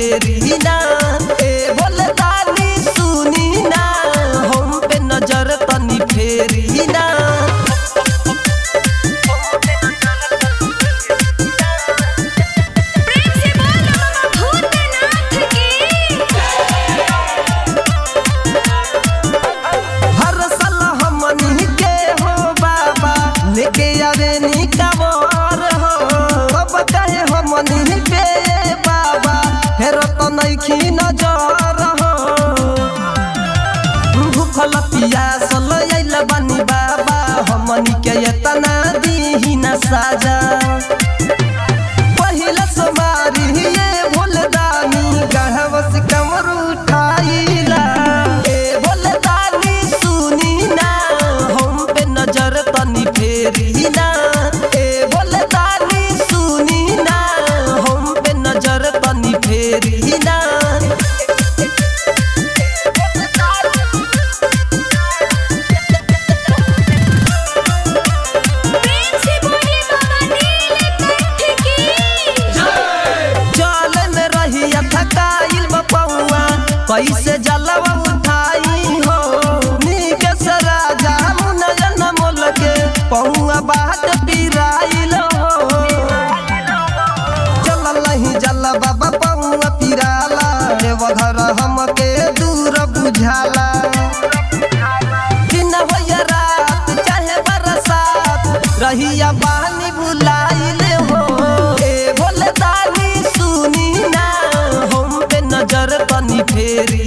फेरी ना। ए बोले तानी सुनी ना, हम पे नजर तनी फेरी ना। लेके आवे नी कावर हो, सब कहे हमनी पे बाबा, हेरो तो नइखी नजर हो। भूखल पियासल आइल बानी बाबा, हमनी के एतना दीही ना साजा। पहिला समारी ये भोलदानी, गढ़वा से कमर उठाइला। ए भोलदानी सुनी ना, हम पे नजर तनी फेरी ना। ए भोलदानी सुनी ना, हम पे नजर तनी फेरी ना। कैसे जलवा उठाई हो, निकेश राजा मुनयन मोल के पहुआ बाट पिराइल हो। चल नहीं जल बाबा पहुआ पिराला, देवघर हमके दूर बुझाला। दिन हो या रात चाहे बरसात, रहिया बानी भुलाइल हो। ए भोलदानी सुनी ना, हम पे नजर तनी फेरी